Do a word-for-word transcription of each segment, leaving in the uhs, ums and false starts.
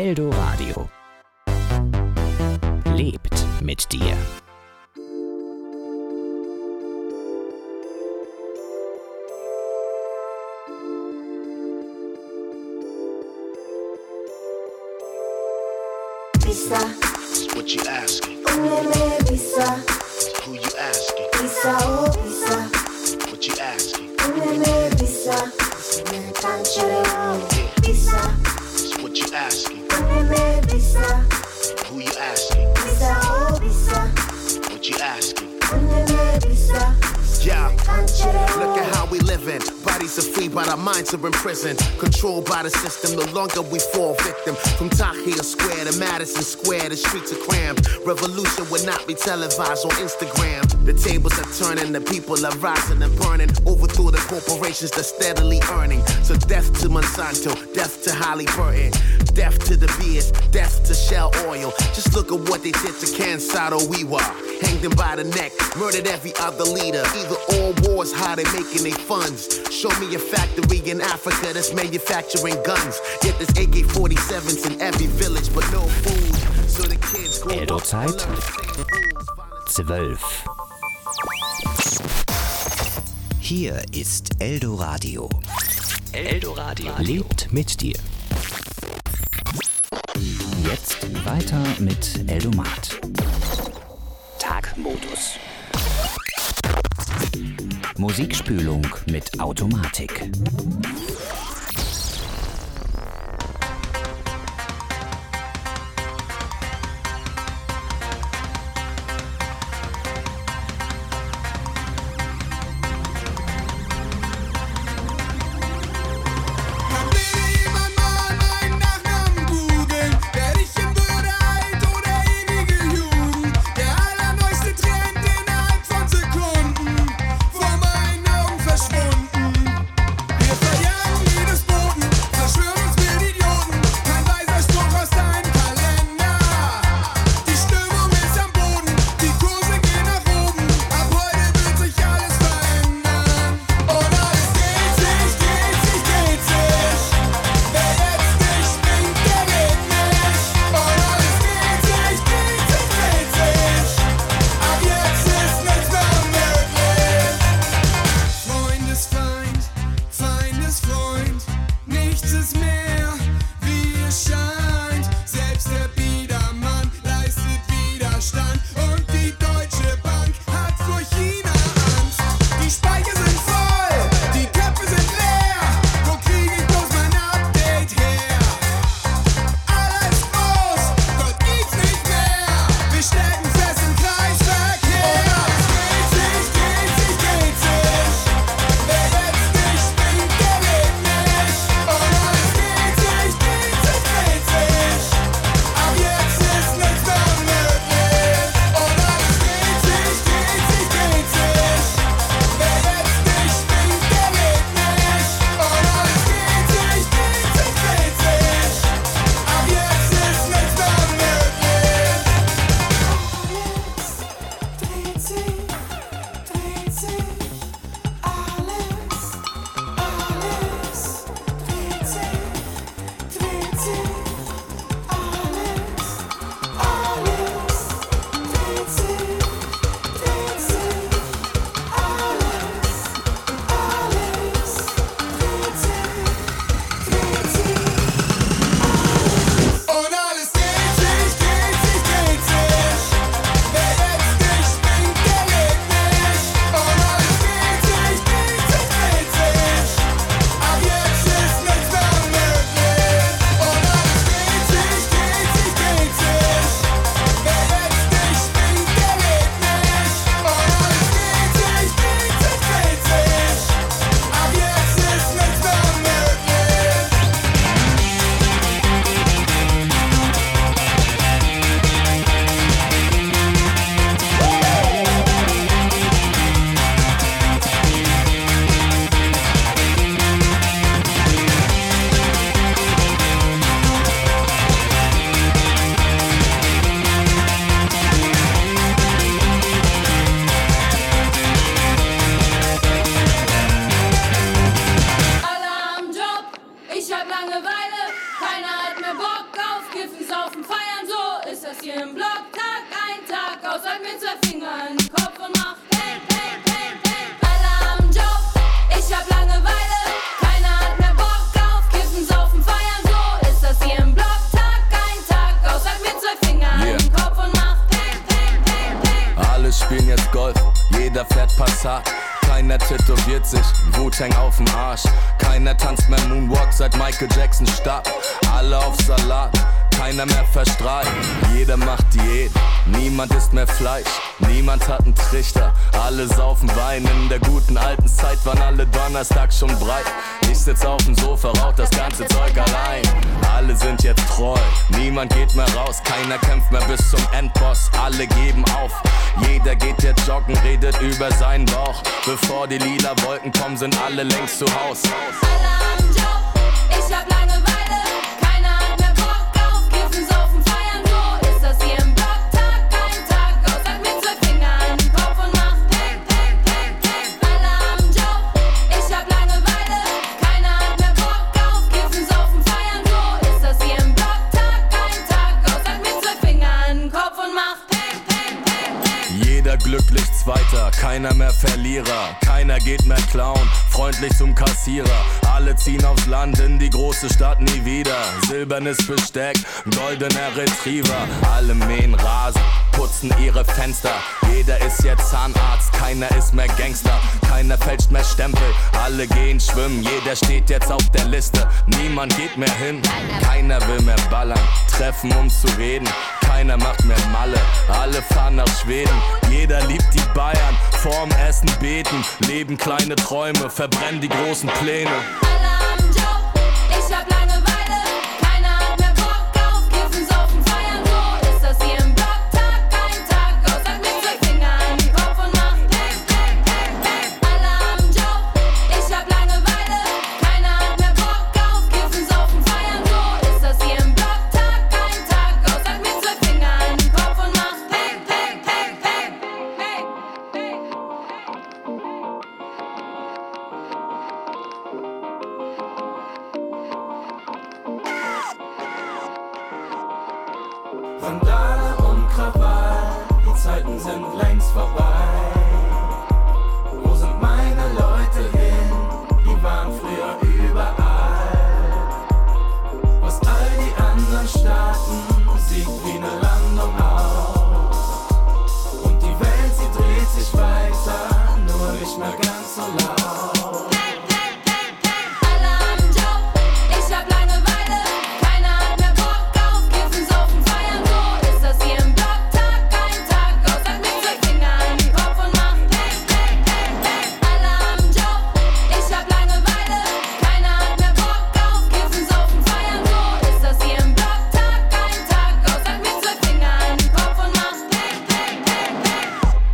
Eldoradio. Lebt mit dir. Visa. What you asking? Uneme visa. Who you asking? Visa, oh visa. What you asking? Uneme visa. Me canchere oh visa. What you asking? Uneme visa. Who you asking? Visa, oh visa. What you asking? Uneme visa. Yeah, Canchere look oh. at how we living. Bodies are free, but our minds are in prison. Controlled by the system, no longer we fall victim. From Tahrir Square to Madison Square, the streets are crammed. Revolution would not be televised on Instagram. The tables are turning, the people are rising and burning. Overthrow the corporations that's steadily earning. So death to Monsanto, death to Halliburton, death to the beers, death to Shell Oil. Just look at what they did to Kansado Weewa. Hanged him by the neck, murdered every other leader. Either all wars, how they making their funds. Show me a factory in Africa that's manufacturing guns. Yet there's A K forty-sevens in every village, but no food. So the kids grow up to learn Eldo-Zeit the same rules. zwölf. Hier ist Eldoradio. Eldoradio lebt mit dir. Jetzt weiter mit Eldomat. Tagmodus. Musikspülung mit Automatik. Verschwunden. Wir verjagen jedes das hier im Block Tag ein, Tag aus, halt mit zwei Fingern in den Kopf und mach Peng, Peng, Peng, Peng. Alle am Job, ich hab Langeweile, keiner hat mehr Bock auf Kiffen, Saufen, Feiern, so ist das hier im Block Tag ein, Tag aus, halt mit zwei Fingern Yeah. in den Kopf und mach Peng, Peng, Peng, Peng. Alle spielen jetzt Golf, jeder fährt Passat. Keiner tätowiert sich, Wu-Tang auf dem Arsch. Keiner tanzt mehr Moonwalk seit Michael Jackson starb. Alle auf Salat, keiner mehr verstrahlt. Jeder macht Diät, niemand isst mehr Fleisch. Niemand hat einen Trichter, alle saufen Wein. In der guten alten Zeit waren alle Donnerstag schon breit. Ich sitz auf dem Sofa, rauch das ganze Zeug allein. Alle sind jetzt treu, niemand geht mehr raus. Keiner kämpft mehr bis zum Endboss, alle geben auf. Jeder geht jetzt joggen, redet über seinen Bauch. Bevor die lila Wolken kommen, sind alle längst zu Haus. Alle am Job, ich hab Langeweile, keiner hat mehr Bock auf Kiffen, Saufen, Feiern, so ist das hier im Block Tag ein, Tag aus, halt mit zwei Fingern in den Kopf und mach Peng, Peng, Peng, Peng. Alle am Job, ich hab Langeweile, keiner hat mehr Bock auf Kiffen, Saufen, Feiern, so ist das hier im Block Tag ein, Tag aus, halt mit zwei Fingern in den Kopf und mach Peng, Peng, Peng, Peng. Jeder glücklich Zweiter, keiner mehr Verlierer. Keiner geht mehr klauen, freundlich zum Kassierer. Alle ziehen aufs Land, in die große Stadt nie wieder. Silbernes Besteck, goldener Retriever. Alle mähen Rasen, putzen ihre Fenster. Jeder ist jetzt Zahnarzt, keiner ist mehr Gangster. Keiner fälscht mehr Stempel, alle gehen schwimmen. Jeder steht jetzt auf der Liste, niemand geht mehr hin. Keiner will mehr ballern, treffen um zu reden. Keiner macht mehr Malle, alle fahren nach Schweden. Jeder liebt die Bayern, vorm Essen beten. Leben kleine Träume, verbrennen die großen Pläne. Alle am Job, ich hab Langeweile, keiner hat mehr Bock auf Kiffen, Saufen, Feiern, so ist das hier im Block Tag ein, Tag aus, halt mit zwei Fingern in den Kopf und mach Peng, Peng, Peng, Peng. Alle am Job, ich hab Langeweile, keiner hat mehr Bock auf Kiffen, Saufen, Feiern, so ist das hier im Block Tag ein, Tag aus, halt mit zwei Fingern in den Kopf und mach Peng, Peng, Peng, Peng, Peng, Peng. Randale und Krawall, die Zeiten sind längst vorbei. Wo sind meine Leute hin? Die waren früher überall. Was all die anderen Staaten sieht wie eine Landung aus. Und die Welt, sie dreht sich weiter, nur nicht mehr ganz so laut. Peng, Peng, Peng, Peng. Alle am Job, ich hab Langeweile, keiner hat mehr Bock auf Kiffen, Saufen, Feiern, so ist das hier im Block Tag ein, Tag aus, halt mit zwei Fingern in den Kopf und mach Peng, Peng, Peng, Peng. Alle am Job, ich hab Langeweile, keiner hat mehr Bock auf Kiffen, Saufen, Feiern, so ist das hier im Block Tag ein, Tag aus, halt mit zwei Fingern in den Kopf und mach Peng, Peng, Peng, Peng.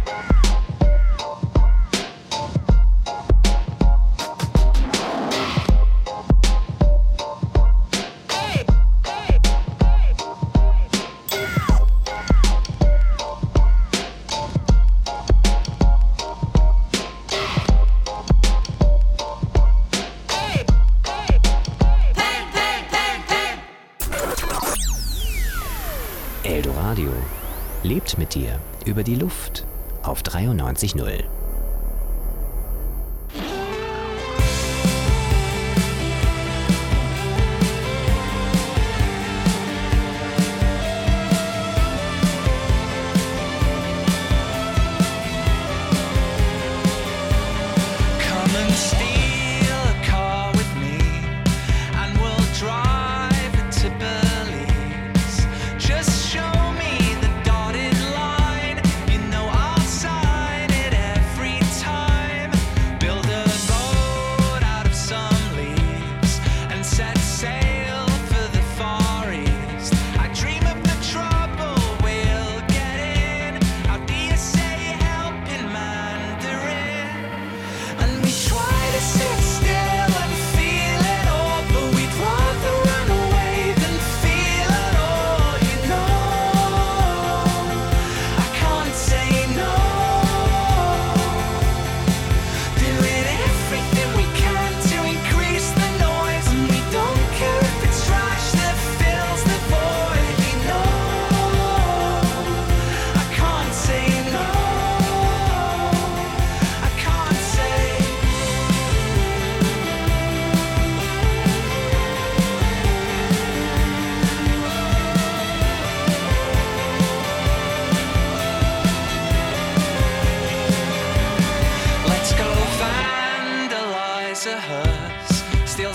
Peng, Peng, Peng, Peng. Eldoradio lebt mit dir über die Luft auf dreiundneunzig Komma null. Come and steal a car with me, and we'll drive it to Belize. Just show me the dotted line, you know I'll sign it every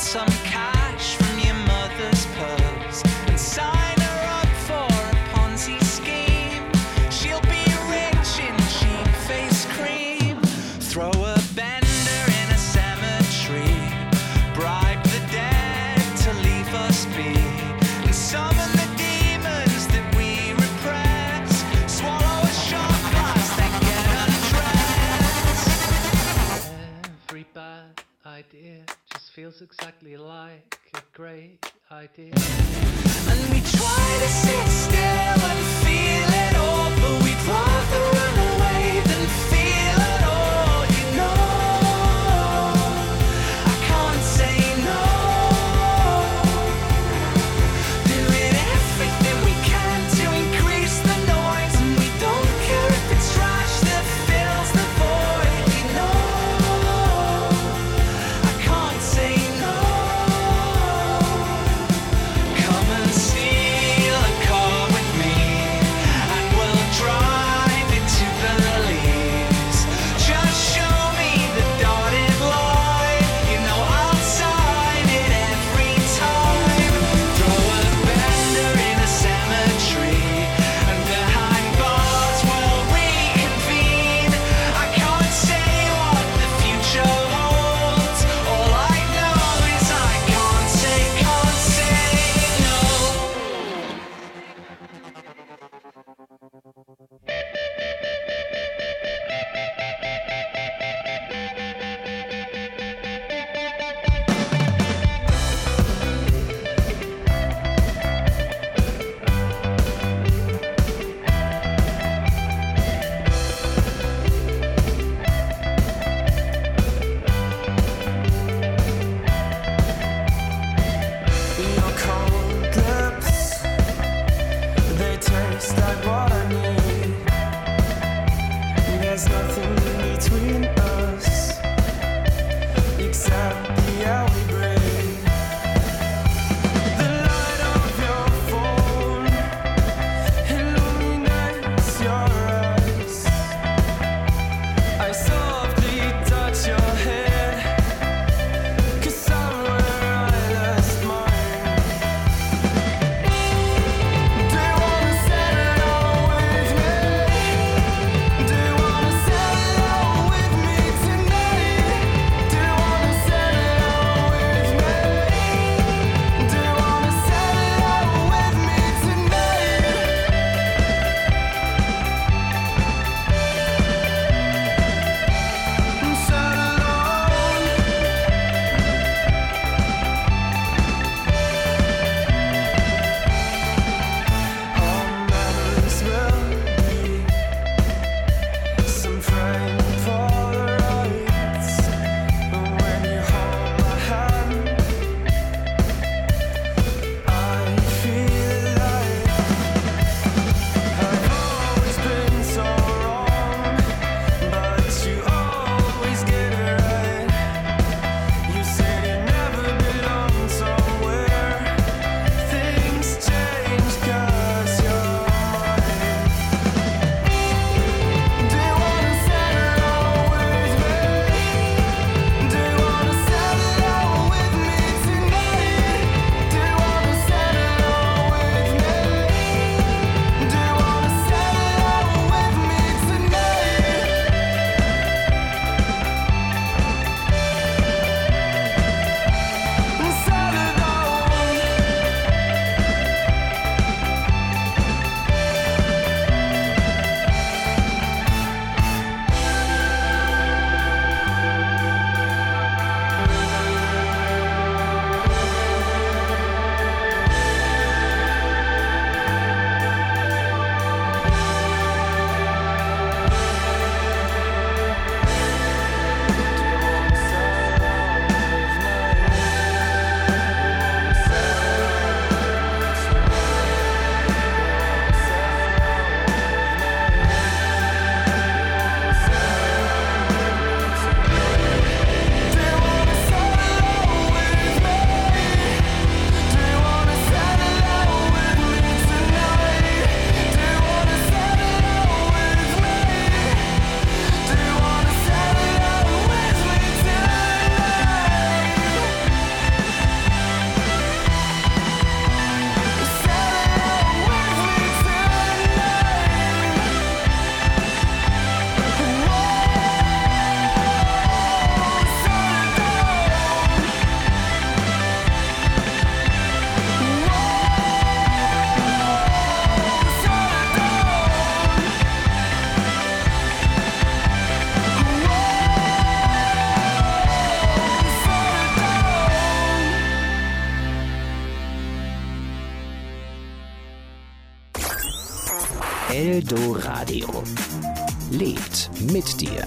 some cash from your mother's purse and sign her up for a Ponzi scheme. She'll be rich in cheap face cream. Throw a bender in a cemetery. Bribe the dead to leave us be. And summon the demons that we repress. Swallow a shot glass, then get undressed. Every bad idea just feels exactly like a great idea. And we try to sit still and feel it all, but we'd rather run away than feel it all, you know. I can't say no. Doing everything we can to increase the noise, and we don't care if it's trash that fills the void, you know. I can't say no. Come and steal a Eldoradio. Lebt mit dir.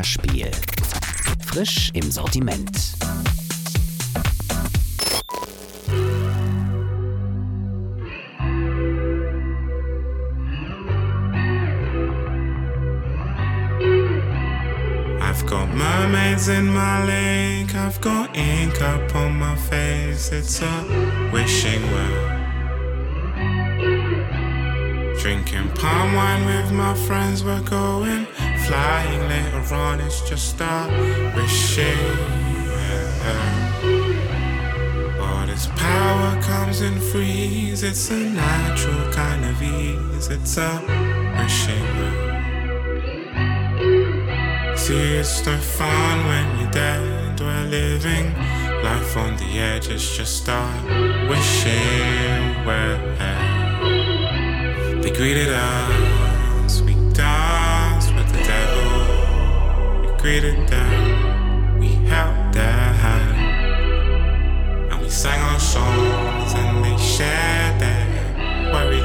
Vorspiel. Frisch im Sortiment. I've got mermaids in my lake, I've got ink up on my face, it's a wishing well. Drinking palm wine with my friends, we're going flying later on, it's just a wishing well. All this power comes in freeze, it's a natural kind of ease, it's a wishing well. See, it's no fun when you're dead. We're living life on the edge. It's just a wishing well. They greeted us. We danced with the devil. We greeted them. We held their hand. And we sang our songs and they shared their worry.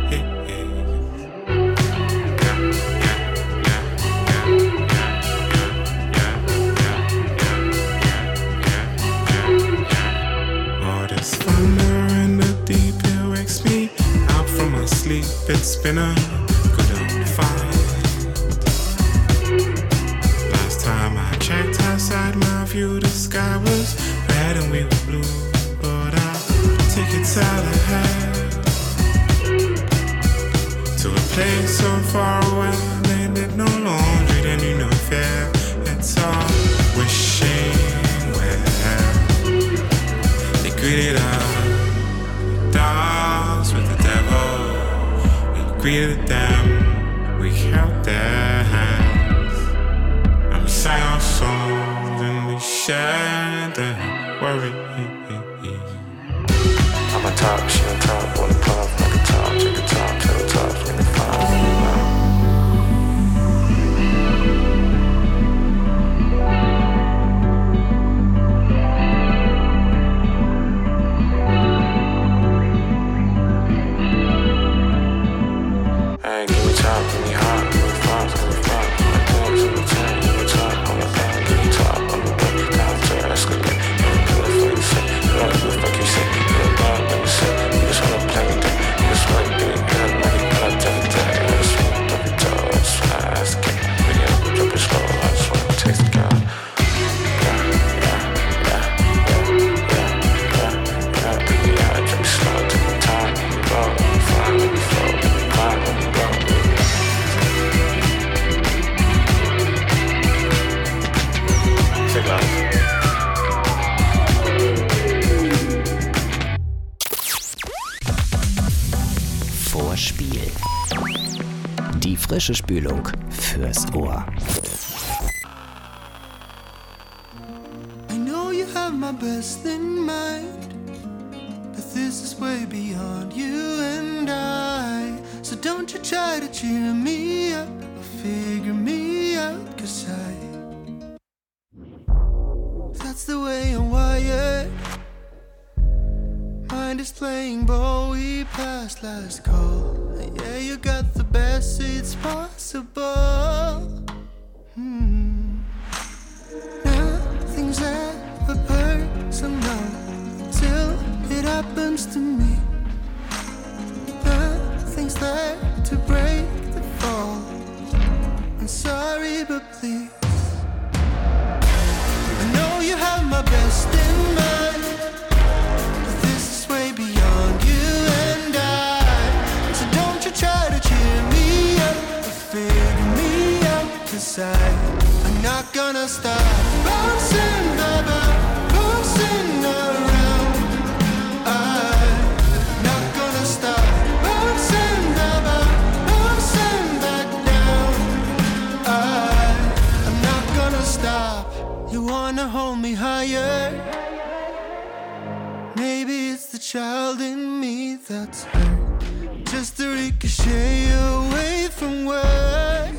Sleep, it's been a good old fight. Last time I checked outside my view, the sky was red and we were blue. But I'll take it out ahead to a place so far away. They did no laundry, they knew no fear. It's all wishing well. They greeted us, dance with the devil. Greeted them, we held their hands, and we sang our songs and we shared their worry. I'm on top, she on top, on the pop, like a top, take a top, till the top, let me find Vorspiel. Die frische Spülung fürs Ohr. I know you have my best in mind, but this is way beyond you and I. So don't you try to cheer me up or figure me out, 'cause I, that's the way I'm wired. Mind is playing Bowie past last call. Yeah, you got the best seats possible. Hmm. Nothing's ever personal till it happens to me. Nothing's there to break the fall. I'm sorry, but please, I know you have my best in mind. I'm not gonna stop bouncing, baby, bouncing around. I'm not gonna stop bouncing, baby, bouncing back down. I'm not gonna stop. You wanna hold me higher? Maybe it's the child in me that's hurt, just to ricochet away from words.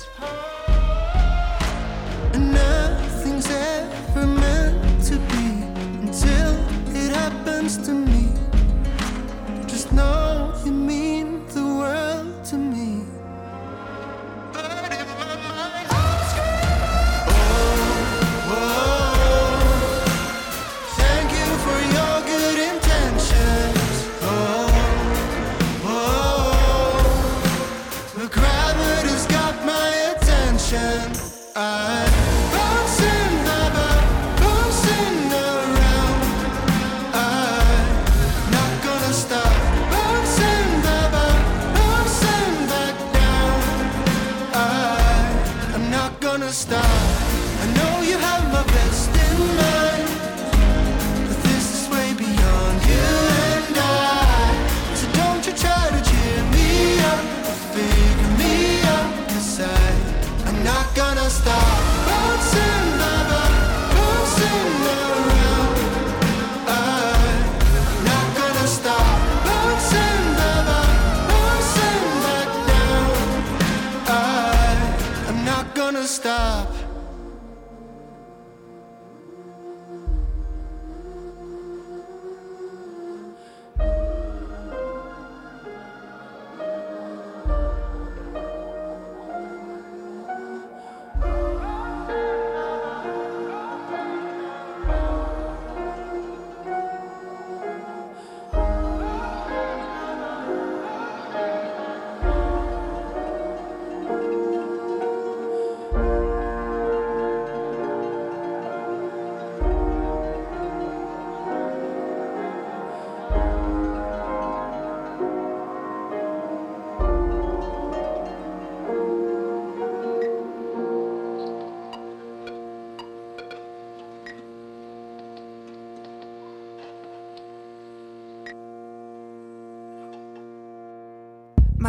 Nothing's ever meant to be until it happens to me. Just know you mean the world to me. But if my mind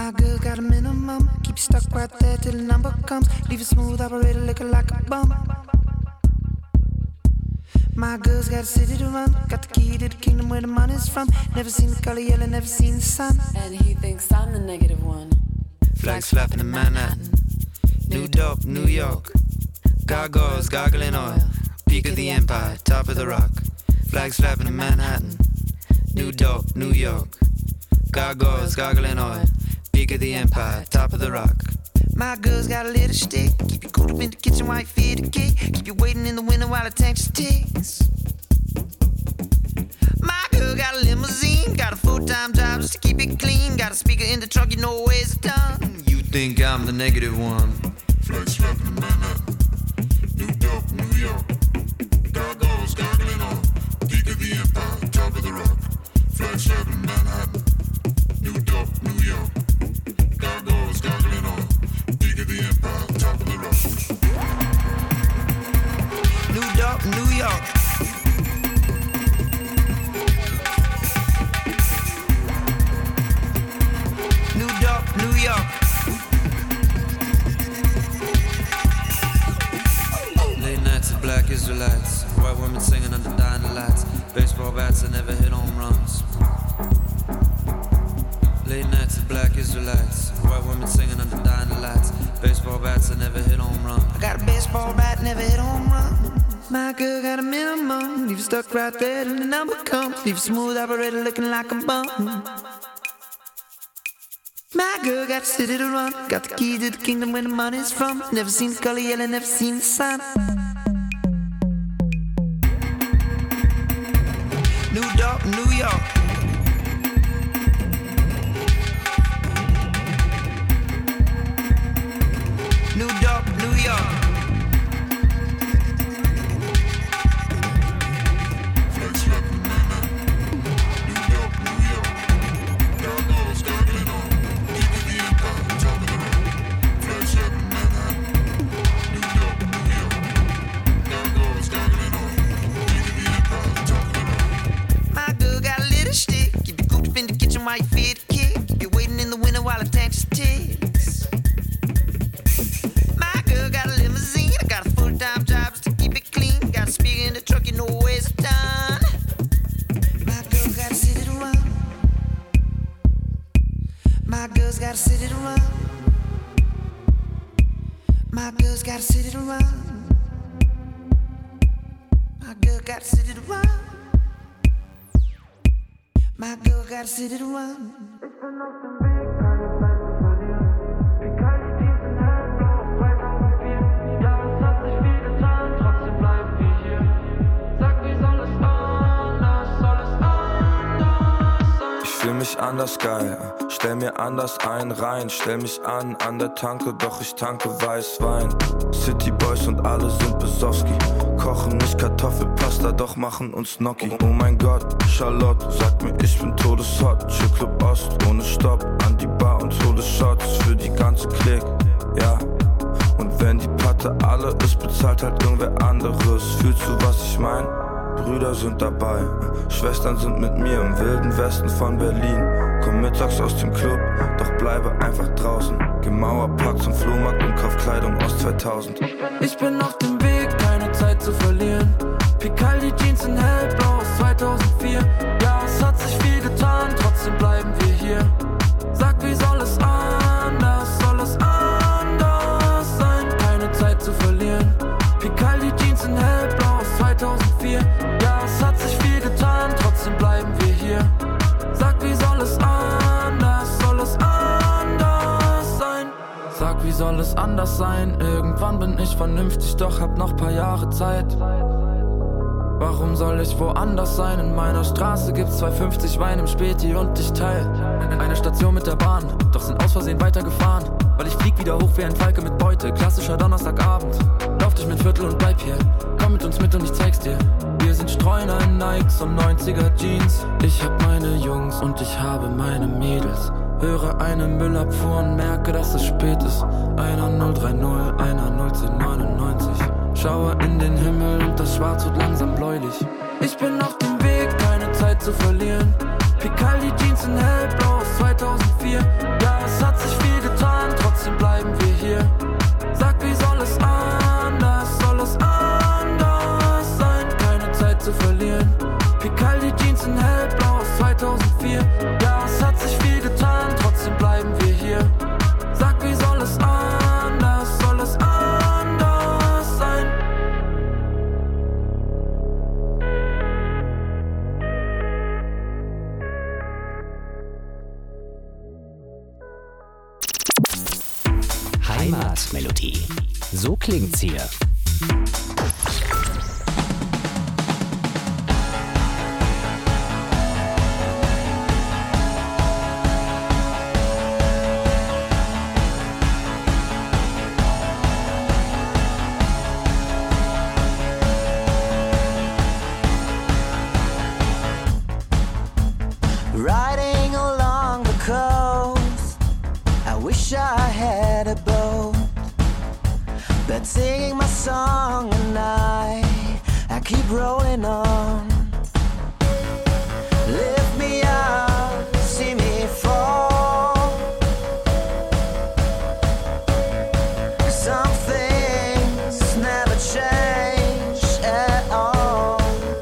My girl got a minimum. Keep you stuck right there till the number comes. Leave a smooth operator looking like a bum. My girl's got a city to run. Got the key to the kingdom where the money's from. Never seen the color yellow, never seen the sun. And he thinks I'm the negative one. Flags flapping in Manhattan. New dope, New York. Gargoyles gargling oil. Peak of the empire, top of the rock. Flags flapping in Manhattan. New dope, New York. Gargoyles gargling oil. Peak of the empire, top of the rock. My girl's got a little stick. Keep you cool up in the kitchen while you feed the kid. Keep you waiting in the window while the tank just ticks. My girl got a limousine. Got a full-time job just to keep it clean. Got a speaker in the truck, you know where it's done. You think I'm the negative one. Flags flapping in Manhattan. New dope, New York. Gargoyles gargling on. Peak of the empire, top of the rock. Flags flapping in Manhattan. New dope, New York. Gargoyles gargling on. Peak of the empire, top of the rock. New dope, New York. New dope, New York. Late nights of black Israelites. White women singing under dying lights. Baseball bats that never hit home runs. Late nights of black Israelites. White women singing under dying lights. Baseball bats that never hit home run. I got a baseball bat, never hit home run. My girl got a minimum. Leave you stuck right there till the number comes. Leave a smooth operator looking like a bum. My girl got a city to run. Got the key to the kingdom where the money's from. Never seen the color yellow, never seen the sun. New York, New York. New York, New York. Flags flapping in Manhattan. New York, New York. Gargoyles gargling on. Peak of the empire, top of the rock. Flags flapping in Manhattan. New York, New York. Gargoyles gargling on. Peak of the empire, top of the rock. My girl got a little stick. Keep you cooped up in the kitchen while you feed the kid. Keep you waiting in the window while the tank just ticks. My girl got a limousine. I got a full-time job just to keep it clean. Got a speaker in the truck, you know where it's done. My girl got a city to run. My girl's got a city to run. My girl's got a city to run. My girl got a city to run. My girl got a city to run. Ich fühl mich anders geil, stell mir anders ein rein, stell mich an an der Tanke, doch ich tanke Weißwein. City Boys und alle sind Besowski, kochen nicht Kartoffelpasta, doch machen uns Gnocchi. Oh mein Gott, Charlotte sagt mir, ich bin todeshot. Chill-Club Ost ohne Stopp, an die Bar und hole Shots für die ganze Klick, ja. Und wenn die Patte alle ist, bezahlt halt irgendwer anderes. Fühlst du, was ich mein? Brüder sind dabei, Schwestern sind mit mir im wilden Westen von Berlin. Komm mittags aus dem Club, doch bleibe einfach draußen. Geh Mauerpark zum Flohmarkt und kauf Kleidung aus zweitausend. Ich bin auf dem Weg, keine Zeit zu verlieren. Picaldi Jeans in hellblau aus zweitausendvier. Ja, es hat sich viel getan, trotzdem bleiben wir hier. Sag, wie soll es anders, soll es anders sein? Keine Zeit zu verlieren. Picaldi Jeans in hellblau aus zweitausendvier. Ja, es hat sich viel getan, trotzdem bleiben wir hier. Sag, wie soll es anders, soll es anders sein? Sag, wie soll es anders sein? Irgendwann bin ich vernünftig, doch hab noch paar Jahre Zeit. Warum soll ich woanders sein? In meiner Straße gibt's zwei fünfzig Wein im Späti und ich teil eine Station mit der Bahn, doch sind aus Versehen weitergefahren. Weil ich flieg wieder hoch wie ein Falke mit Beute, klassischer Donnerstagabend. Lauf durch mein Viertel und bleib hier, komm mit uns mit und ich zeig's dir. Wir sind Streuner in Nikes und neunziger Jeans. Ich hab meine Jungs und ich habe meine Mädels. Höre eine Müllabfuhr und merke, dass es spät ist. Einer null drei null, einer null zehn neunundneunzig. Schaue in den Himmel und das Schwarz wird langsam bläulich. Ich bin auf dem Weg, keine Zeit zu verlieren. Picaldi Jeans in hellblau aus zweitausendvier. Ja, es hat sich viel getan, trotzdem bleiben wir hier. Sag, wie soll es anders, soll es anders sein? Keine Zeit zu verlieren. Picaldi Jeans in hellblau aus zweitausendvier. Ja, es hat sich viel getan, trotzdem bleiben wir hier. Sag, wie soll es anders, soll es anders sein? Heimatmelodie. So klingt's hier. Riding along the coast, I wish I had a boat, but singing my song and I, I keep rolling on. Lift me up, see me fall. Some things never change at all.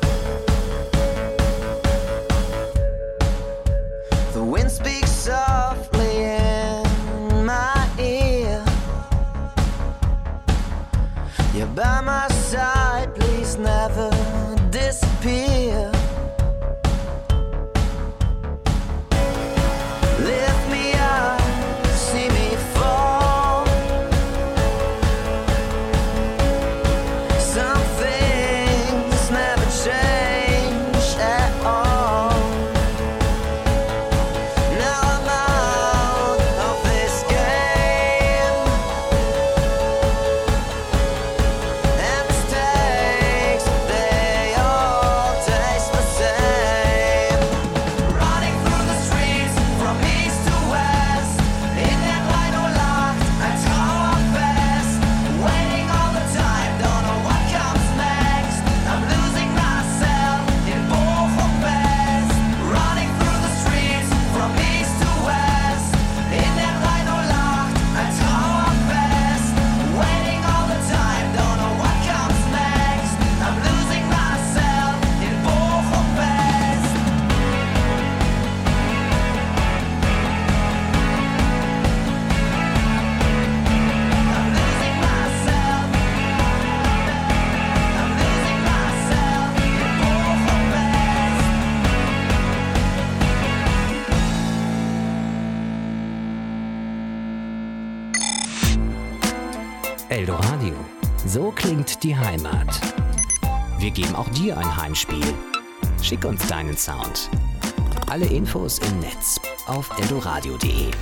The wind speaks softly in my ear. You're by my side, please never disappear. Lift me up, see me fall. Some things never change at all. Now I'm out of this game, and mistakes, they all taste the same. Running through the streets from east to west, in that line or locked, I try my best. Waiting all the time, don't know what comes next. I'm losing myself in Bochum West. Running through the streets from east to west, in that line or locked, I try my best. Waiting all the time, don't know what comes next. I'm losing myself in Bochum West. I'm losing myself. I'm losing myself in Bochum West. Eldoradio. So klingt die Heimat. Wir geben auch dir ein Heimspiel. Schick uns deinen Sound. Alle Infos im Netz auf eldoradio punkt de.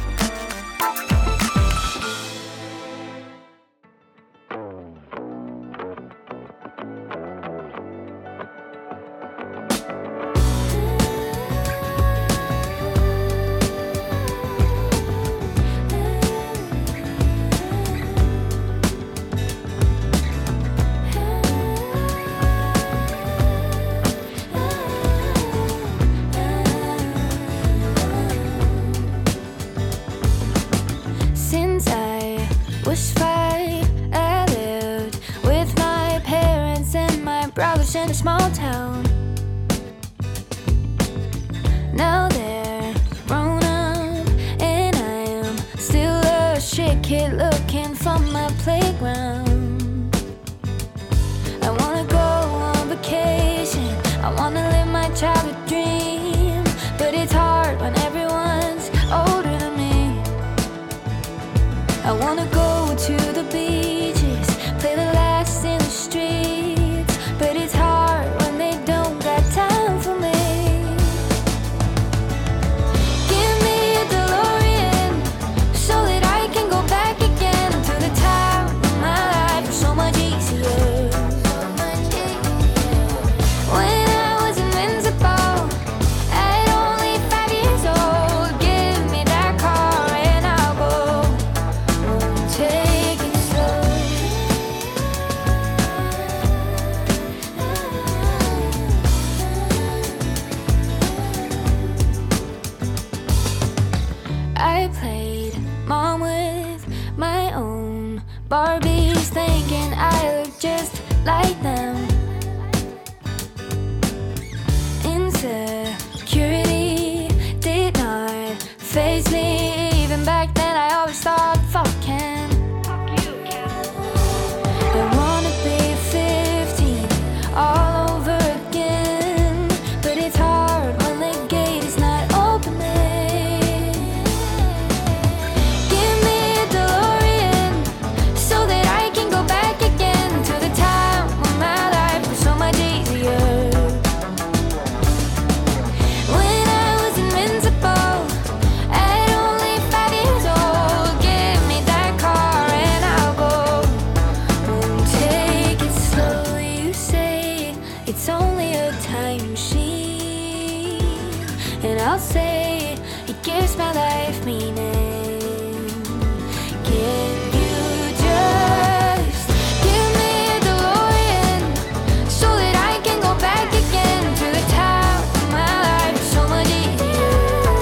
Since I was five, I lived with my parents and my brothers in a small town. Now they're grown up, and I am still a shit kid looking for my playground. I wanna go on vacation, I wanna live my childhood dream, but it's hard when everyone's older than me. I wanna go to the beaches, play the last in the streets, but it's hard when they don't got time for me. Give me a DeLorean so that I can go back again to the time of my life. It's so much easier. When I was invincible, I'll say it gives my life meaning. Can you just give me a DeLorean so that I can go back again to the top of my life? So much easier.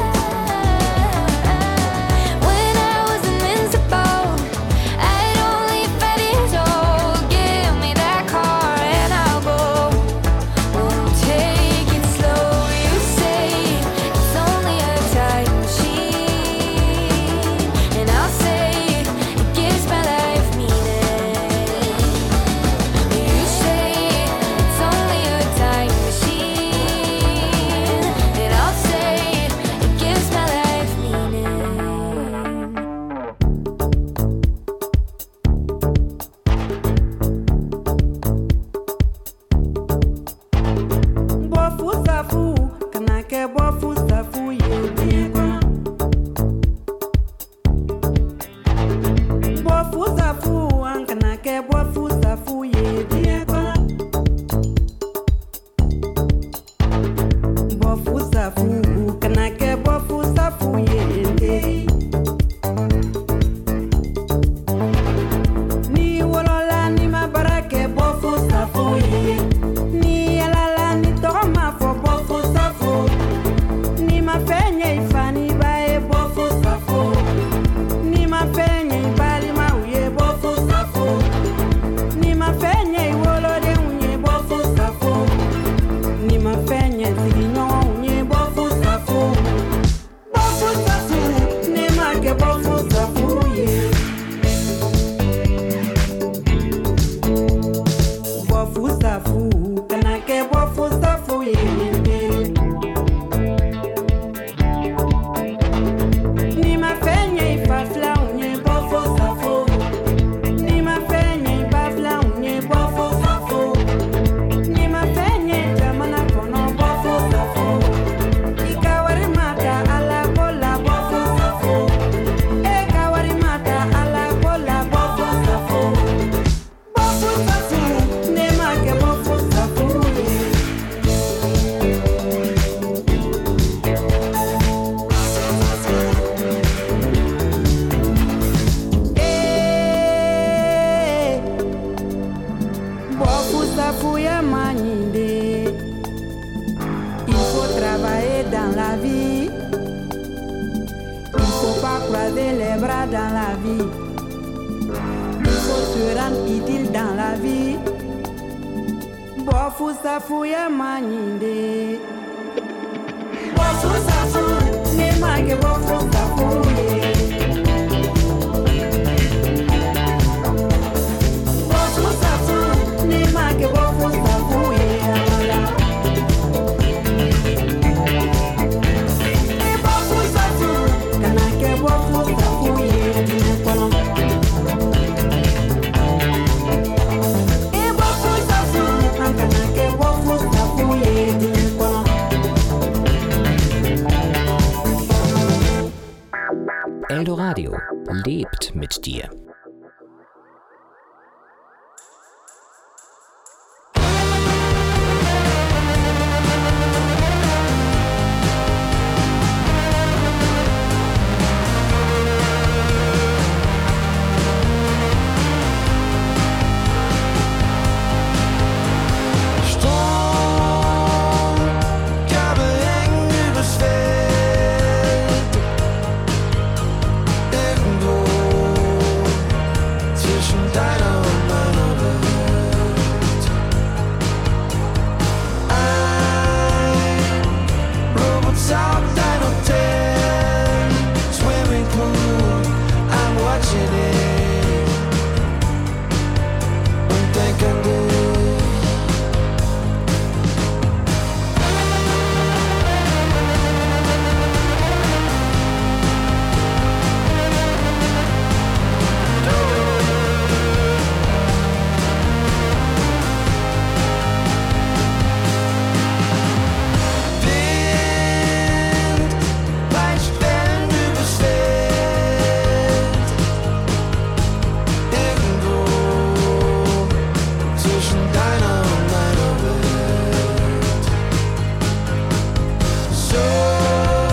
When I was invincible, I'd only five years old. Give me that car and I'll go. Won't take it slow. You say it's only a time machine, and I'll say it gives my life meaning. You say it's only a time machine, and I'll say it gives my life meaning. Bofu safu, kanake bofu safu ye diego. Bofu safu, kanake bofu safu ye diego. Bofu safu, kanake bofu safu ye diego. Ni wolola ni mabarake bofu safu ye. Ni alala ni toma fo bofu safu. Ni mafenye ifani bae bofu safu. Ni mafenye ibali mauye bofu safu. Ni mafenye iwolode unye bofu safu. Ni mafenye ziginyo unye bofu safu. Bofu safu, ni make bofu safu ye. Bofu safu, kanake bofu safu ye. Ni mafenye ifafla unye bofu safu. Ni mafenye ibafla unye bofu safu. Ni mafenye jamana kono bofu safu. Ikawari mata ala kola bofu safu. Ekawari mata ala kola bofu safu. Bofu safu, ne make bofu safu ye. Eh, bofu safu ya maninde. Il faut travailler dans la vie. Il faut pas croiser les bras dans la vie. Il faut se rendre utile dans la vie. Bofu safu ya maninde. Bofu safu, ne make bofu safu ye. Bofu safu, ne make bofu safu ye. Amala. E bofu safu, kanake bofu safu ye. Dinekono. E bofu safu, kanake bofu safu ye. Dinekono. Eldoradio lebt mit dir. Kabel hängen übers Feld. Irgendwo zwischen deiner und meiner Welt. Ein Robot saugt dein Hotel. Swimming pool, I'm watching it. Und denk an dich. Wind weicht Wellen übers Feld. Irgendwo zwischen deiner und meiner Welt. So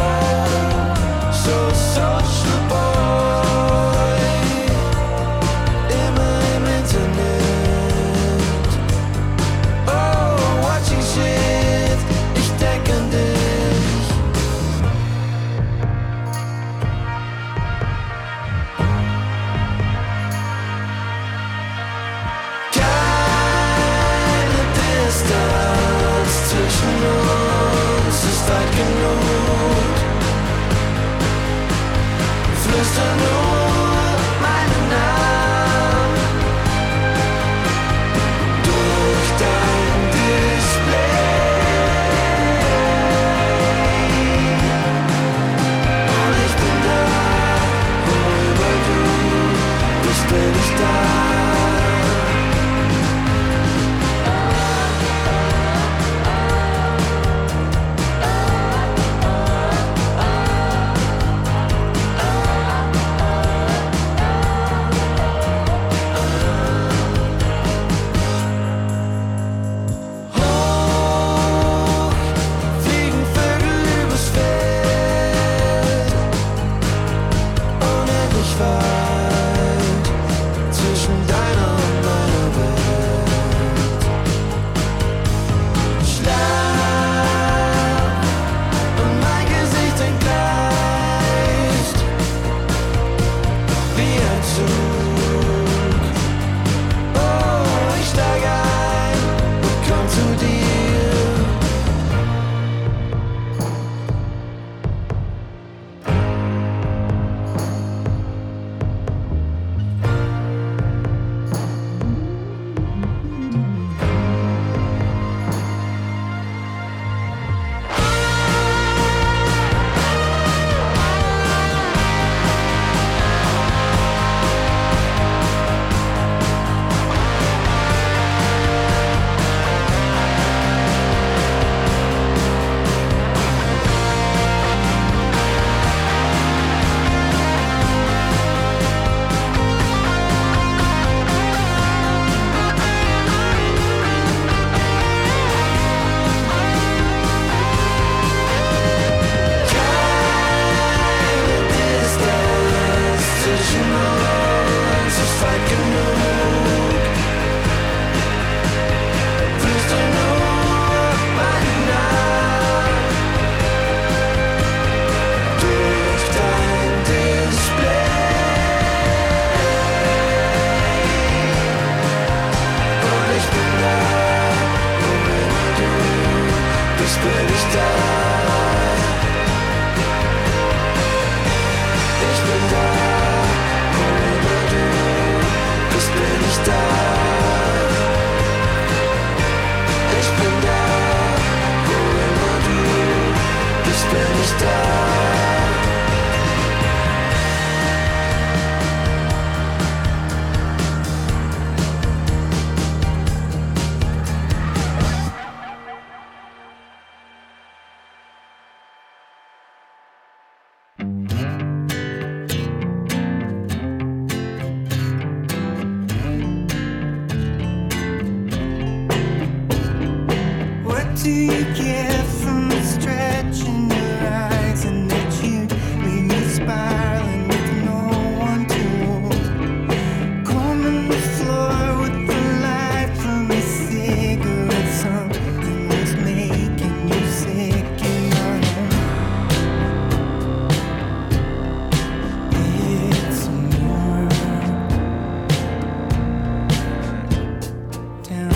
nicht da. Ich bin da, wo immer du bist, bin ich da. Ich bin da, wo immer du bist, bin ich da. What do you get from stretching your eyes and that you leave me spiraling with no one to hold? Combing the floor with the light from a cigarette, something was making you sick in my home. It's a mirror down.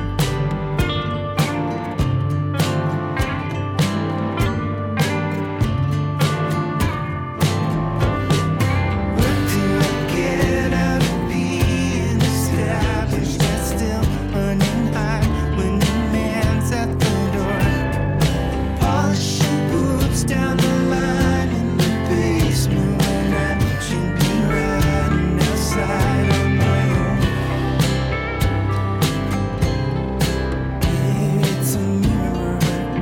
What do I get out of being established? That's still running high when the man's at the door. Polishing boots down the line in the basement when I should be riding outside on my own. It's a mirror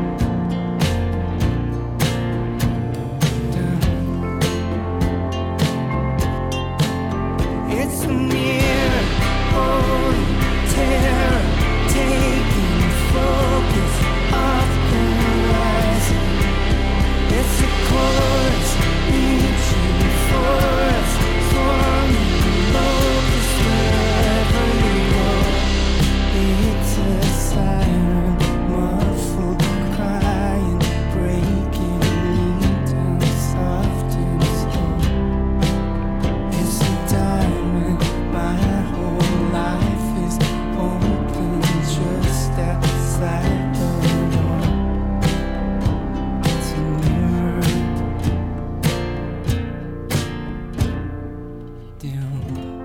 It's a mirror, holy terror, taking focus off the horizon. It's a chorus, reaching for us, forming locust wherever you go. It's a siren, muffled crying, breaking me down soft and slow. It's a diamond, my whole life is open just outside the door. It's a mirror down.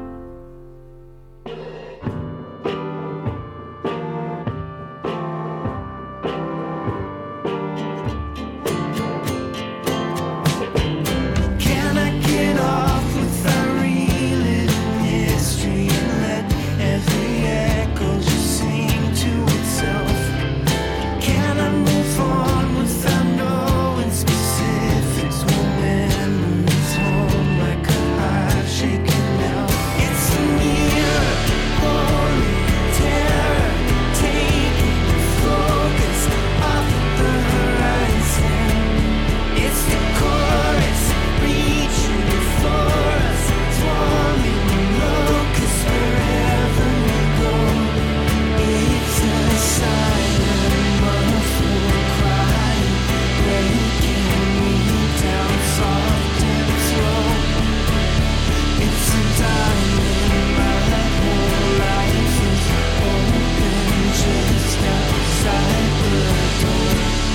Can I get off without reliving history and let every echo just sing to itself? Can I move on without knowing specifics? Will memories home like a hive shaken out? It's a mirror, holy terror, taking focus off the horizon. It's the chorus, reaching for us, swarming locusts wherever we go. It's a silent, muffled crying, breaking me down soft and slow. It's a diamond, my whole life is open just outside the door.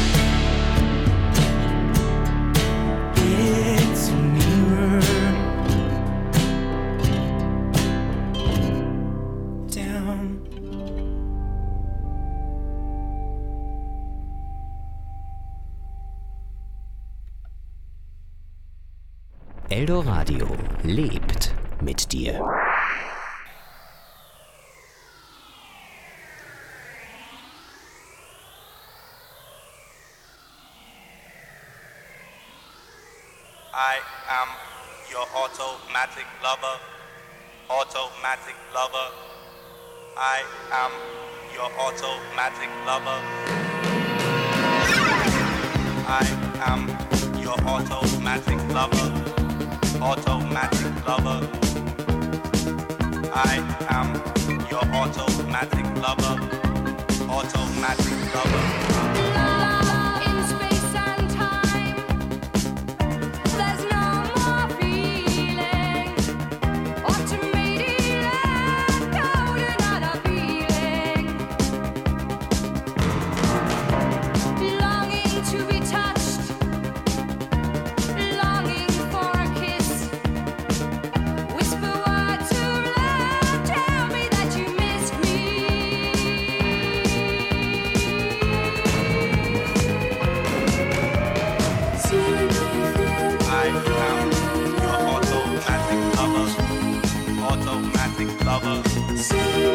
It's a mirror down. Eldoradio lebt mit dir. I am your automatic lover, automatic lover. I am your automatic lover. I am your automatic lover, automatic lover. I am your automatic lover, automatic lover. In space and time, there's no more feeling. Automated code, another feeling. Longing see